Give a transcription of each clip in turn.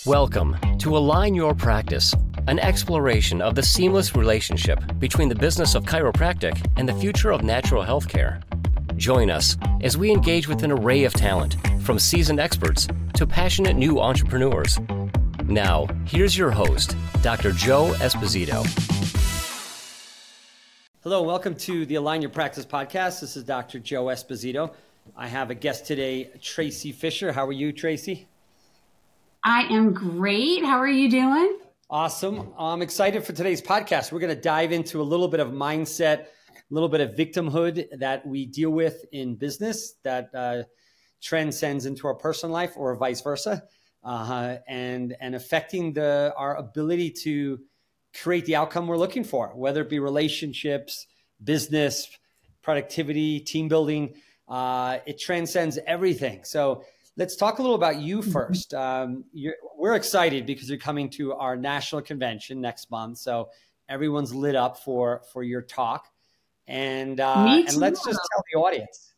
Welcome to Align Your Practice, an exploration of the seamless relationship between the business of chiropractic and the future of natural health care. Join us as we engage with an array of talent, from seasoned experts to passionate new entrepreneurs. Now, here's your host, Dr. Joe Esposito. Hello, welcome to the Align Your Practice podcast. This is Dr. Joe Esposito. I have a guest today, Tracy Fisher. How are you, Tracy? I am great. How are you doing? Awesome. I'm excited for today's podcast. We're going to dive into a little bit of mindset, a little bit of victimhood that we deal with in business that transcends into our personal life or vice versa, and affecting our ability to create the outcome we're looking for, whether it be relationships, business, productivity, team building. It transcends everything. So let's talk a little about you first. We're excited because you're coming to our national convention next month. So everyone's lit up for your talk. And let's just tell the audience.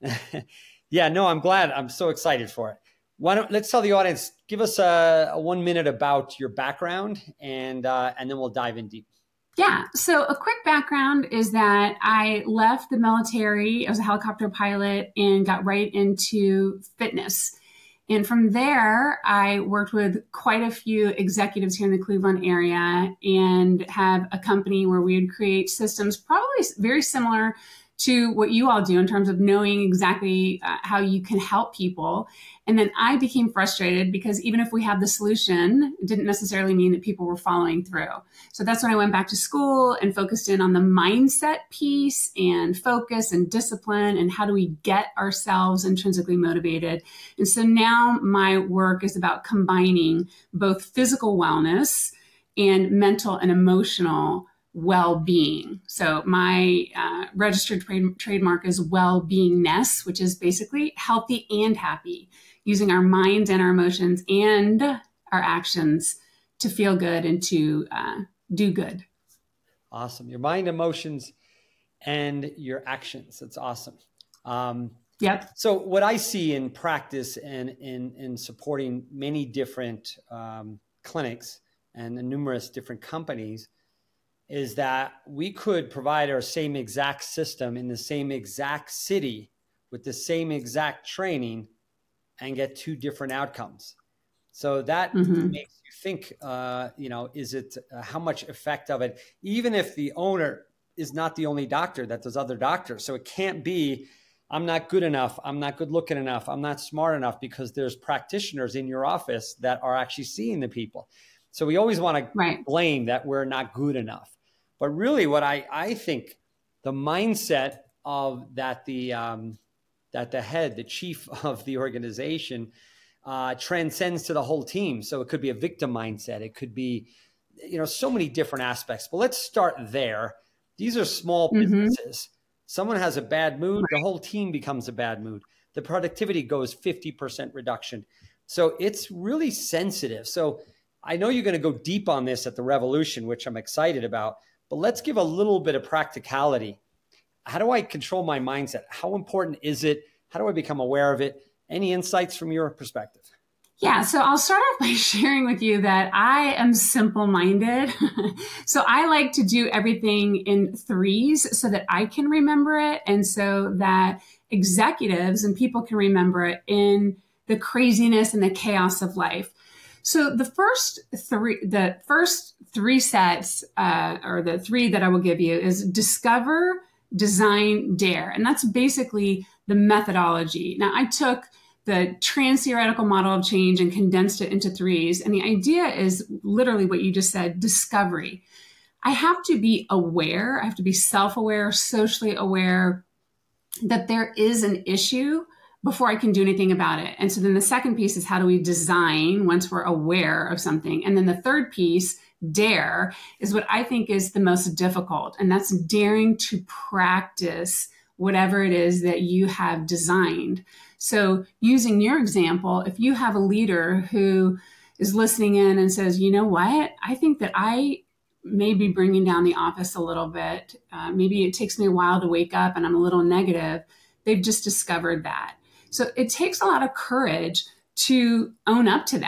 Yeah, no, I'm glad. I'm so excited for it. Let's tell the audience, give us a 1 minute about your background and then we'll dive in deep. Yeah. So a quick background is that I left the military. I was a helicopter pilot and got right into fitness. And from there, I worked with quite a few executives here in the Cleveland area and have a company where we would create systems probably very similar to what you all do in terms of knowing exactly how you can help people. And then I became frustrated because even if we had the solution, it didn't necessarily mean that people were following through. So that's when I went back to school and focused in on the mindset piece and focus and discipline and how do we get ourselves intrinsically motivated. And so now my work is about combining both physical wellness and mental and emotional well-being. So my registered trademark is well-beingness, which is basically healthy and happy, using our minds and our emotions and our actions to feel good and to do good. Awesome. Your mind, emotions, and your actions. That's awesome. Yep. So what I see in practice and in supporting many different clinics and numerous different companies is that we could provide our same exact system in the same exact city with the same exact training and get two different outcomes. So that makes you think, is it how much effect of it, even if the owner is not the only doctor, that there's other doctors. So it can't be, I'm not good enough, I'm not good looking enough, I'm not smart enough, because there's practitioners in your office that are actually seeing the people. So we always want to blame that we're not good enough. But really what I think the mindset of that the head, the chief of the organization transcends to the whole team. So it could be a victim mindset. It could be, so many different aspects. But let's start there. These are small businesses. Someone has a bad mood, the whole team becomes a bad mood. The productivity goes 50% reduction. So it's really sensitive. So I know you're going to go deep on this at the Revolution, which I'm excited about. But let's give a little bit of practicality. How do I control my mindset? How important is it? How do I become aware of it? Any insights from your perspective? Yeah, so I'll start off by sharing with you that I am simple-minded. So I like to do everything in threes so that I can remember it and so that executives and people can remember it in the craziness and the chaos of life. So the first three sets, or the three that I will give you, is discover, design, dare. And that's basically the methodology. Now, I took the trans-theoretical model of change and condensed it into threes. And the idea is literally what you just said, discovery. I have to be aware, I have to be self-aware, socially aware that there is an issue before I can do anything about it. And so then the second piece is how do we design once we're aware of something? And then the third piece, dare, is what I think is the most difficult. And that's daring to practice whatever it is that you have designed. So using your example, if you have a leader who is listening in and says, you know what, I think that I may be bringing down the office a little bit. Maybe it takes me a while to wake up and I'm a little negative. They've just discovered that. So it takes a lot of courage to own up to that.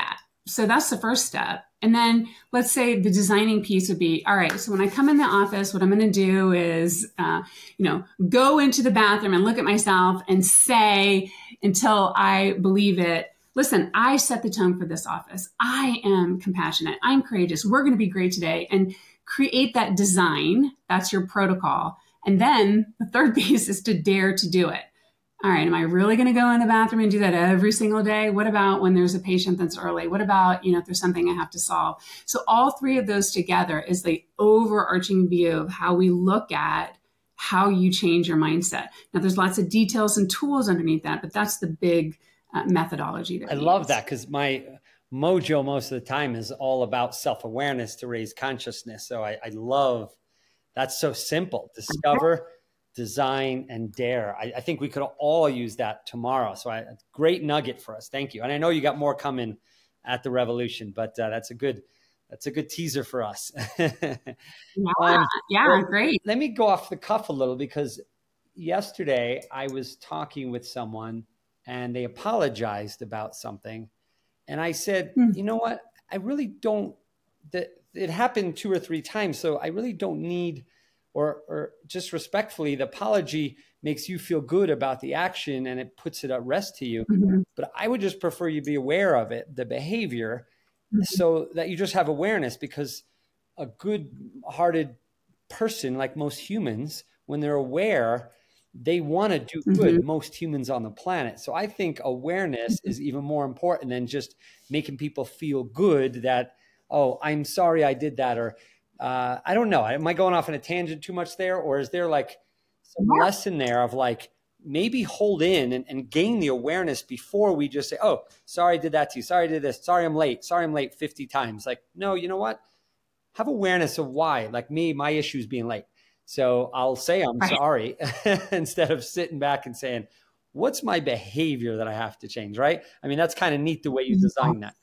So that's the first step. And then let's say the designing piece would be, all right, so when I come in the office, what I'm going to do is, go into the bathroom and look at myself and say, until I believe it, listen, I set the tone for this office. I am compassionate. I'm courageous. We're going to be great today. And create that design. That's your protocol. And then the third piece is to dare to do it. All right, am I really going to go in the bathroom and do that every single day? What about when there's a patient that's early? What about, if there's something I have to solve? So all three of those together is the overarching view of how we look at how you change your mindset. Now, there's lots of details and tools underneath that, but that's the big methodology that I love that, because my mojo most of the time is all about self-awareness to raise consciousness. So I love that's so simple. Discover, design, and dare. I think we could all use that tomorrow. So great nugget for us. Thank you. And I know you got more coming at the Revolution, but that's a good teaser for us. Yeah, great. Let me go off the cuff a little, because yesterday I was talking with someone and they apologized about something. And I said, you know what? I really don't, it happened 2 or 3 times. So I really don't need, or just respectfully, the apology makes you feel good about the action and it puts it at rest to you. Mm-hmm. But I would just prefer you be aware of it, the behavior, so that you just have awareness, because a good-hearted person, like most humans, when they're aware, they want to do good. Most humans on the planet. So I think awareness is even more important than just making people feel good that, oh, I'm sorry I did that. Or I don't know. Am I going off on a tangent too much there? Or is there like some lesson there of like, maybe hold in and gain the awareness before we just say, oh, sorry I did that to you. Sorry I did this. Sorry I'm late. Sorry I'm late 50 times. Like, no, you know what? Have awareness of why. Like me, my issue is being late. So I'll say I'm sorry instead of sitting back and saying, what's my behavior that I have to change, right? I mean, that's kind of neat the way you design that.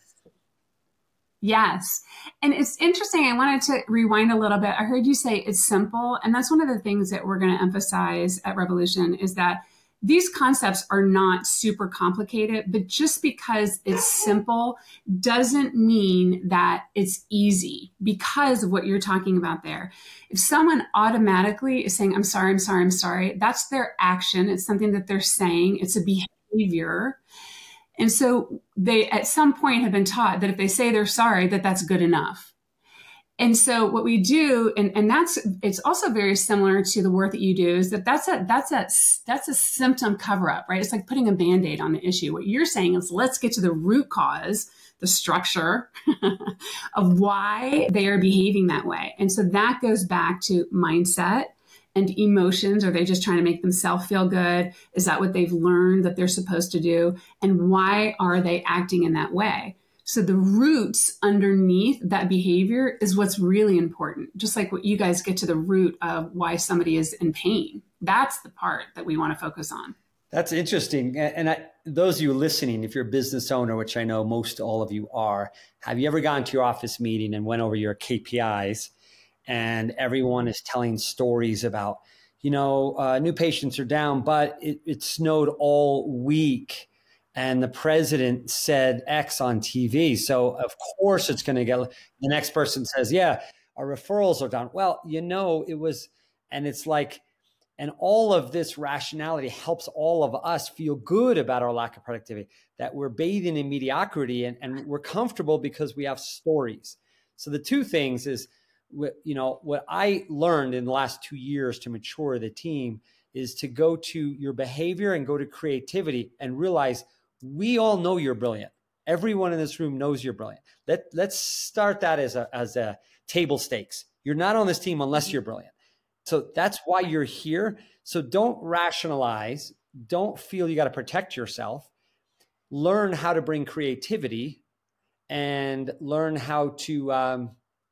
Yes. And it's interesting. I wanted to rewind a little bit. I heard you say it's simple. And that's one of the things that we're going to emphasize at Revolution is that these concepts are not super complicated, but just because it's simple doesn't mean that it's easy because of what you're talking about there. If someone automatically is saying, I'm sorry, I'm sorry, I'm sorry, that's their action. It's something that they're saying. It's a behavior. And so they, at some point, have been taught that if they say they're sorry, that's good enough. And so what we do, and it's also very similar to the work that you do, is that's a symptom cover up, right? It's like putting a Band-Aid on the issue. What you're saying is let's get to the root cause, the structure of why they are behaving that way. And so that goes back to mindset and emotions. Are they just trying to make themselves feel good? Is that what they've learned that they're supposed to do? And why are they acting in that way? So the roots underneath that behavior is what's really important. Just like what you guys get to the root of why somebody is in pain. That's the part that we want to focus on. That's interesting. And those of you listening, if you're a business owner, which I know most all of you are, have you ever gone to your office meeting and went over your KPIs and everyone is telling stories about, new patients are down, but it snowed all week. And the president said X on TV. So of course it's going to get, the next person says, yeah, our referrals are down. Well, it was, and it's like, and all of this rationality helps all of us feel good about our lack of productivity, that we're bathing in mediocrity and we're comfortable because we have stories. So the two things is, what I learned in the last 2 years to mature the team is to go to your behavior and go to creativity and realize we all know you're brilliant. Everyone in this room knows you're brilliant. Let's start that as a table stakes. You're not on this team unless you're brilliant. So that's why you're here. So don't rationalize. Don't feel you got to protect yourself. Learn how to bring creativity and learn how to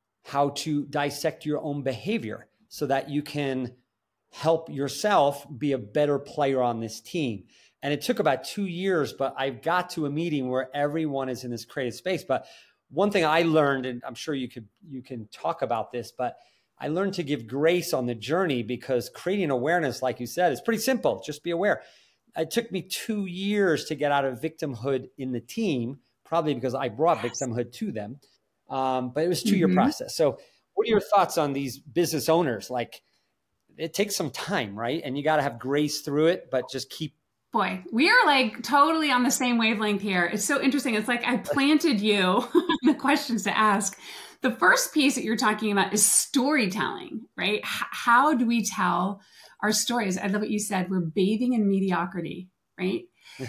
dissect your own behavior so that you can help yourself be a better player on this team. And it took about 2 years, but I got to a meeting where everyone is in this creative space. But one thing I learned, and I'm sure you can talk about this, but I learned to give grace on the journey because creating awareness, like you said, is pretty simple. Just be aware. It took me 2 years to get out of victimhood in the team probably because I brought victimhood to them. But it was 2-year process. So what are your thoughts on these business owners? Like, it takes some time, right? And you got to have grace through it, but just keep. Boy, we are like totally on the same wavelength here. It's so interesting. It's like I planted you the questions to ask. The first piece that you're talking about is storytelling, right? How do we tell our stories? I love what you said. We're bathing in mediocrity, right?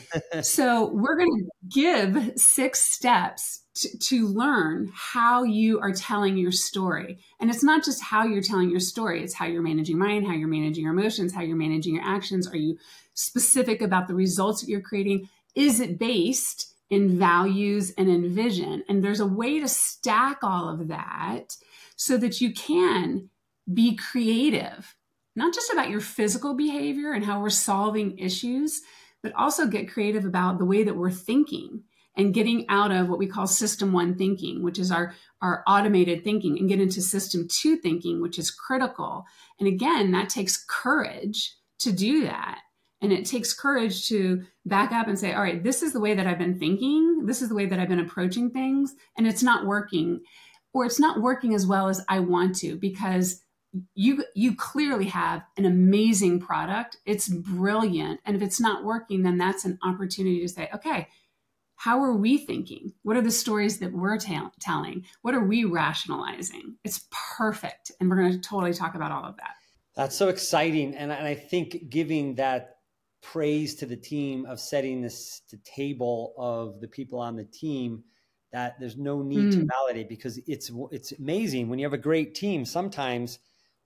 So we're going to give 6 steps to learn how you are telling your story. And it's not just how you're telling your story. It's how you're managing mind, how you're managing your emotions, how you're managing your actions. Are you specific about the results that you're creating? Is it based in values and in vision? And there's a way to stack all of that so that you can be creative, not just about your physical behavior and how we're solving issues, but also get creative about the way that we're thinking and getting out of what we call system 1 thinking, which is our automated thinking, and get into system 2 thinking, which is critical. And again, that takes courage to do that. And it takes courage to back up and say, all right, this is the way that I've been thinking. This is the way that I've been approaching things. And it's not working, or it's not working as well as I want to, because you clearly have an amazing product. It's brilliant. And if it's not working, then that's an opportunity to say, okay, how are we thinking? What are the stories that we're telling? What are we rationalizing? It's perfect. And we're going to totally talk about all of that. That's so exciting. And I think giving that praise to the team of setting this the table of the people on the team, that there's no need to validate, because it's amazing when you have a great team. Sometimes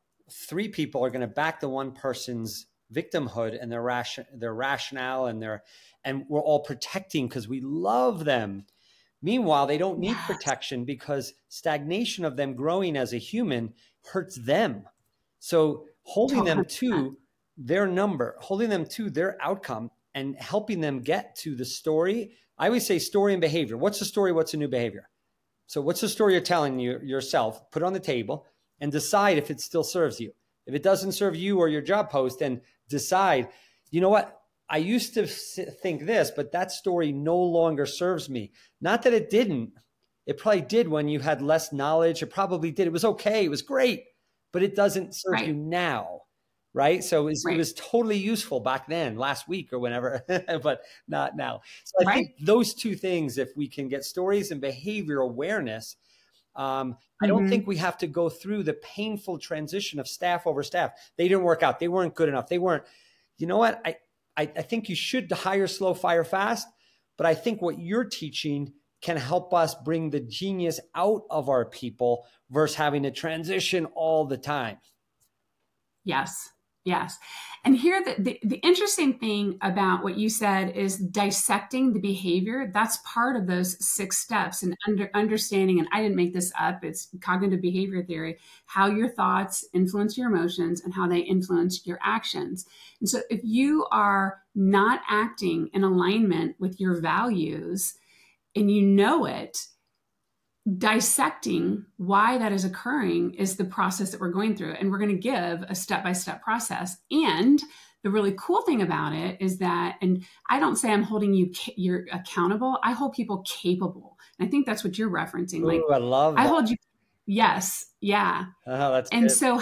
3 people are going to back the one person's victimhood and their rationale and we're all protecting because we love them. Meanwhile, they don't need protection because stagnation of them growing as a human hurts them. So holding them to their number, holding them to their outcome, and helping them get to the story. I always say story and behavior. What's the story? What's a new behavior? So what's the story you're telling yourself? Put it on the table and decide if it still serves you. If it doesn't serve you or your job post, then decide, you know what? I used to think this, but that story no longer serves me. Not that it didn't. It probably did when you had less knowledge. It probably did. It was okay. It was great, but it doesn't serve you now. Right. So it was totally useful back then, last week or whenever, but not now. So I think those 2 things, if we can get stories and behavior awareness, I don't think we have to go through the painful transition of staff over staff. They didn't work out. They weren't good enough. They weren't, you know what? I think you should hire slow, fire fast, but I think what you're teaching can help us bring the genius out of our people versus having to transition all the time. Yes. Yes. And here, the interesting thing about what you said is dissecting the behavior. That's part of those 6 steps, and understanding, and I didn't make this up, it's cognitive behavior theory, how your thoughts influence your emotions and how they influence your actions. And so if you are not acting in alignment with your values and you know it, dissecting why that is occurring is the process that we're going through. And we're going to give a step-by-step process. And the really cool thing about it is that, and I don't say I'm holding you're accountable. I hold people capable. And I think that's what you're referencing. Ooh, like, I love that. I hold you. Yes. Yeah. Oh, that's and good. So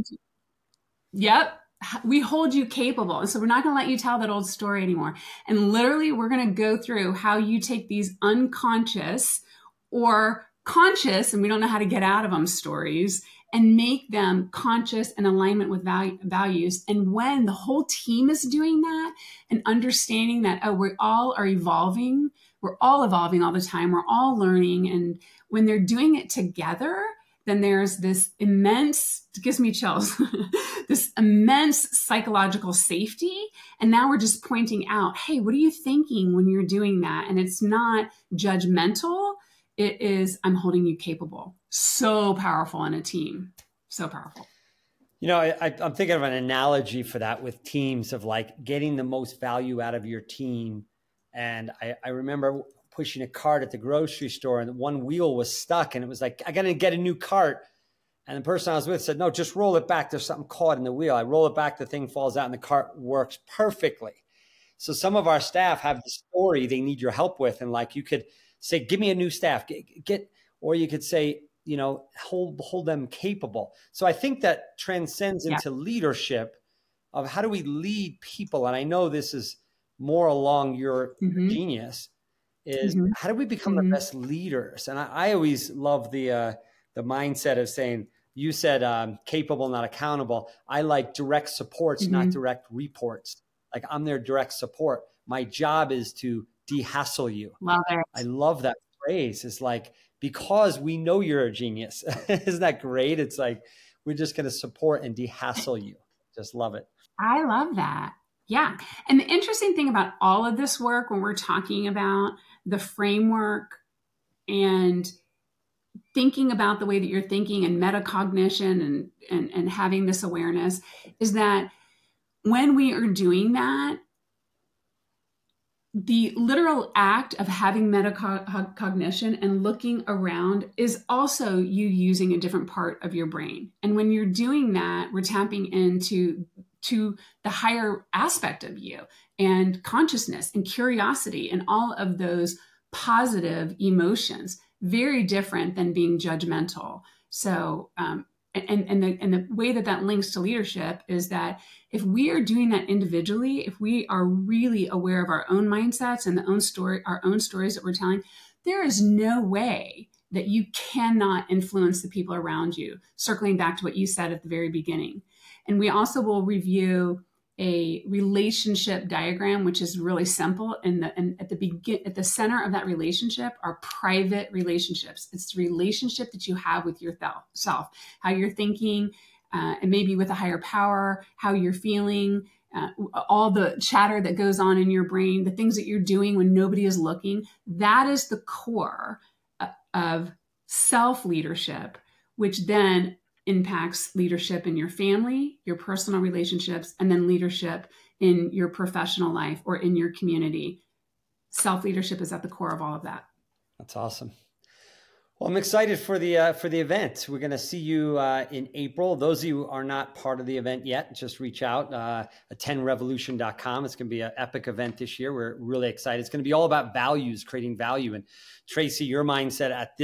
we hold you capable. And so we're not going to let you tell that old story anymore. And literally we're going to go through how you take these unconscious or conscious, and we don't know how to get out of them, stories, and make them conscious and alignment with values. And when the whole team is doing that and understanding that, we all are evolving, we're all evolving all the time, we're all learning. And when they're doing it together, then there's this immense, it gives me chills, this immense psychological safety. And now we're just pointing out, hey, what are you thinking when you're doing that? And it's not judgmental. It is, I'm holding you capable. So powerful in a team. So powerful. You know, I'm thinking of an analogy for that with teams of like getting the most value out of your team. And I remember pushing a cart at the grocery store and one wheel was stuck. And it was like, I got to get a new cart. And the person I was with said, no, just roll it back. There's something caught in the wheel. I roll it back, the thing falls out and the cart works perfectly. So some of our staff have the story they need your help with. And like you could say, give me a new staff, or you could say, hold them capable. So I think that transcends into leadership of how do we lead people? And I know this is more along your genius is how do we become the best leaders? And I always love the mindset of saying, you said capable, not accountable. I like direct supports, not direct reports. Like I'm their direct support. My job is to de-hassle you. Love it. I love that phrase. It's like, because we know you're a genius. Isn't that great? It's like, we're just going to support and de-hassle you. Just love it. I love that. Yeah. And the interesting thing about all of this work, when we're talking about the framework and thinking about the way that you're thinking and metacognition and having this awareness, is that when we are doing that, the literal act of having metacognition and looking around is also you using a different part of your brain. And when you're doing that, we're tapping into the higher aspect of you and consciousness and curiosity and all of those positive emotions, very different than being judgmental. So, and the way that links to leadership is that if we are doing that individually, if we are really aware of our own mindsets and our own stories that we're telling, there is no way that you cannot influence the people around you. Circling back to what you said at the very beginning. And we also will review a relationship diagram, which is really simple. And at the center of that relationship are private relationships. It's the relationship that you have with yourself, how you're thinking, and maybe with a higher power, how you're feeling, all the chatter that goes on in your brain, the things that you're doing when nobody is looking. That is the core of self-leadership, which then impacts leadership in your family, your personal relationships, and then leadership in your professional life or in your community. Self-leadership is at the core of all of that. That's awesome. Well, I'm excited for the event. We're going to see you in April. Those of you who are not part of the event yet, just reach out, attendrevolution.com. It's going to be an epic event this year. We're really excited. It's going to be all about values, creating value. And Tracy, your mindset at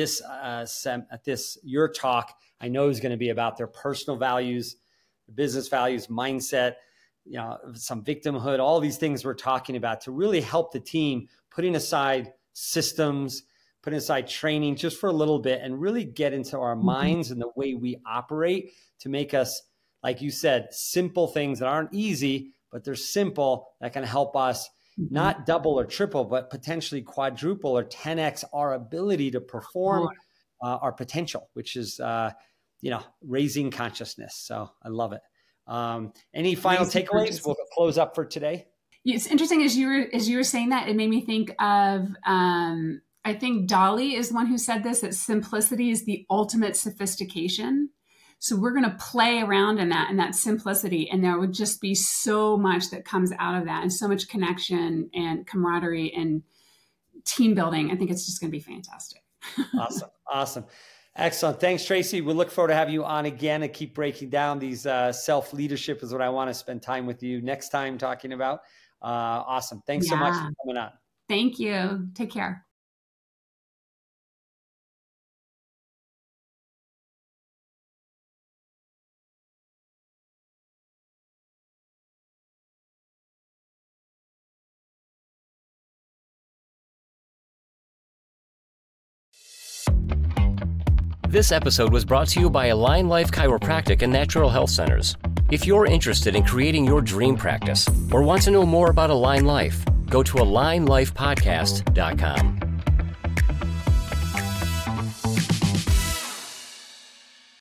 your talk, I know is going to be about their personal values, business values, mindset, some victimhood, all these things we're talking about to really help the team, putting aside systems, putting aside training just for a little bit and really get into our minds and the way we operate to make us, like you said, simple things that aren't easy, but they're simple that can help us not double or triple, but potentially quadruple or 10x our ability to perform our potential, which is, raising consciousness. So I love it. Any final takeaways? We'll close up for today. It's interesting as you were saying that, it made me think of, I think Dolly is the one who said this, that simplicity is the ultimate sophistication. So we're going to play around in that simplicity, and there would just be so much that comes out of that and so much connection and camaraderie and team building. I think it's just going to be fantastic. Awesome. Excellent. Thanks, Tracy. We look forward to have you on again and keep breaking down these self-leadership is what I want to spend time with you next time talking about. Awesome. Thanks so much for coming on. Thank you. Take care. This episode was brought to you by Align Life Chiropractic and Natural Health Centers. If you're interested in creating your dream practice or want to know more about Align Life, go to alignlifepodcast.com.